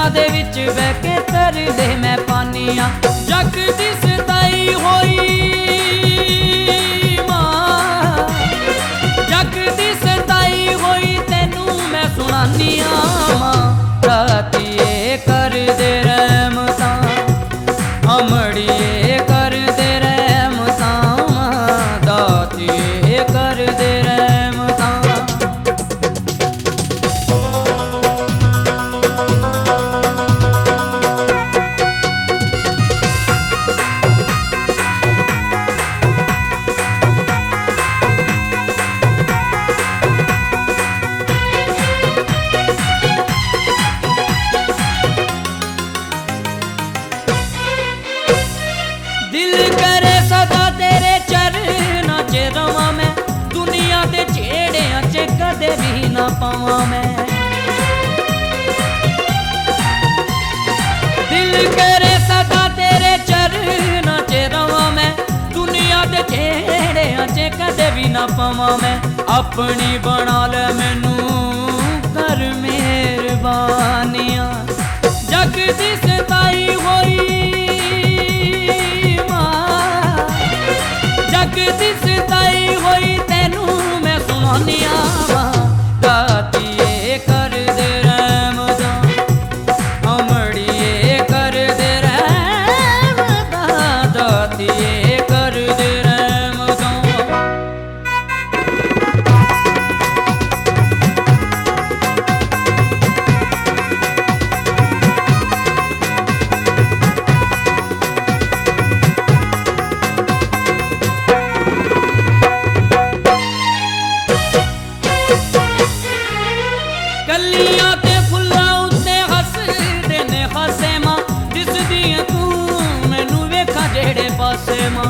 दे विच बह के तरले मैं पानिया। जग दी सताई होई मां, जग दी सताई होई तैनू मैं सुनानिया मां। रातिए कर दे रहमतां, अमड़िए कर दे रहमतां मां। दातिए कर दे रहमतां। दिल करे सदा तेरे चरना च रवां मैं, दुनिया दे छेड़ियां च कदे भी ना पावां मैं। दिल करे सदा तेरे चरना च रवां मैं, दुनिया दे छेड़ियां च कदे भी ना पावां मैं। अपनी बना ले मैनू कर मेहरबानियां। जग दी सताई होई जग दी सताई होई तैनू मैं सुनानिया वां। दातिए कर दे रहमतां, अमड़िए कर दे रहमतां। दातिए कर दे रहमतां। कलियां ते फुल्लां उत्ते हसदे ने खासे मां, दिसदी ऐ तू मैनू वेखां जेड़े पासे मां।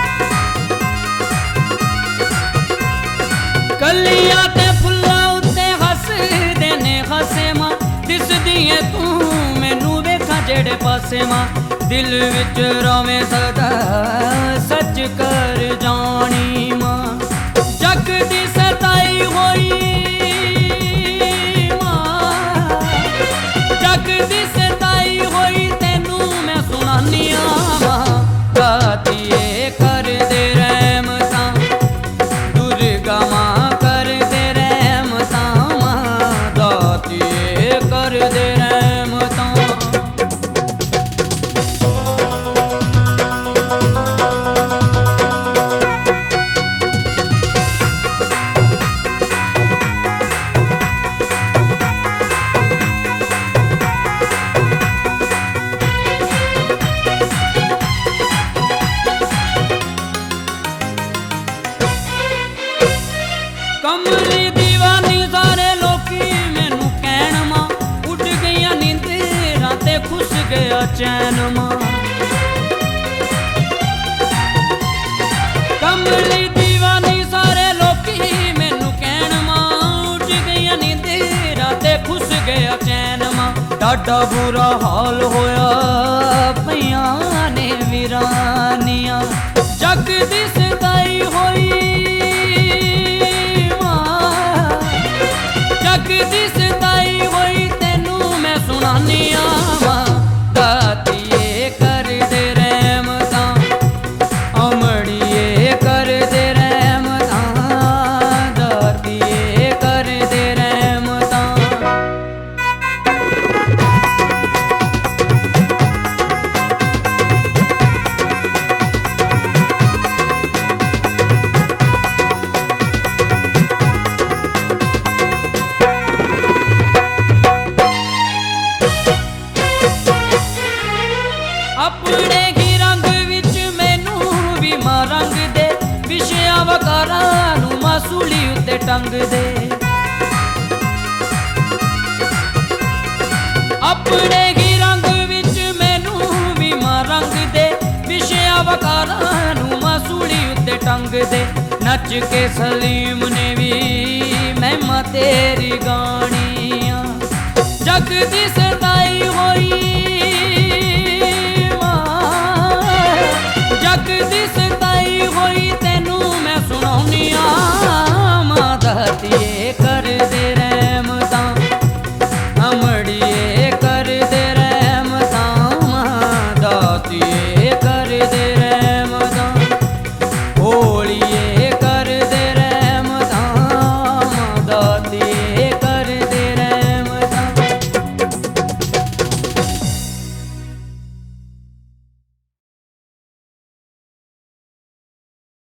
कलियां ते फुल्लां उत्ते हसदे ने खासे मां, दिसदी ऐ तू मैनू वेखां जेड़े पासे मां। दिल विच रवे सदा सच कर जानी मां। जग दी सताई होई जग दी सताई होई तैनू मैं सुनानिया वां। दातिए कर दे रहमतां, दुर्गा मां कर दे रहमतां मां। दातिए कर दे रहमतां। कमली दीवानी सारे लोकी मैनू कहण मां, उठ गईयां नींदरां ते खुस गया चैन मां। कमली दीवानी सारे लोकी मैनू कहण मां, उठ गईयां नींदरां ते खुस गया चैन मां। डाडा बुरा हाल होया पईयां ने वीरानियां। जग दी सताई होई जग दी सताई होई तैनू मैं सुनानिया वां। दातिए कर दे रहमतां, अमड़िए कर दे रहमतां। दातिए कर दे रहमतां। अपने ही रंग विच मैनू भी मां रंग दे, विषया वकारां नू मासूली उत्ते टंग दे। अपने ही रंग विच मैनू भी मां रंग दे, विषया वकारां नू मासूली उत्ते टंग दे। नच के सलीम ने भी महिमा तेरी गानियां। जग दी सताई होई जग दी